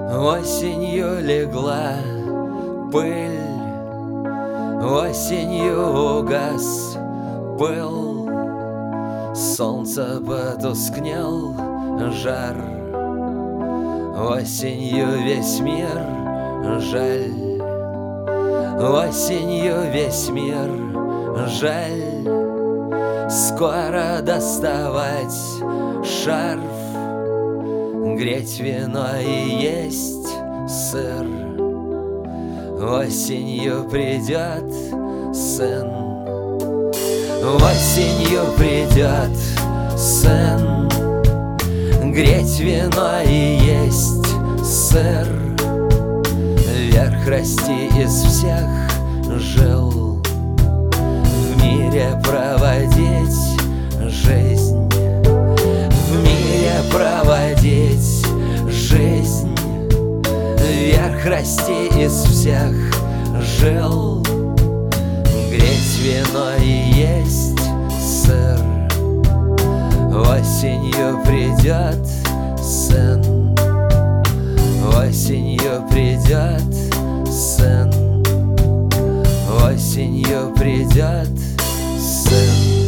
Осенью легла пыль, осенью угас пыл, солнце потускнел жар. Осенью весь мир жаль, осенью весь мир жаль. Скоро доставать шарф, греть вино и есть сыр. Осенью придет сын, осенью придет сын, греть вино и есть сыр. Вверх расти из всех жил, в мире проводить жизнь, в мире проводить жизнь. Вверх расти из всех жил, греть вино и есть сыр. Осенью придет сын, осенью придет сын, осенью придет сын.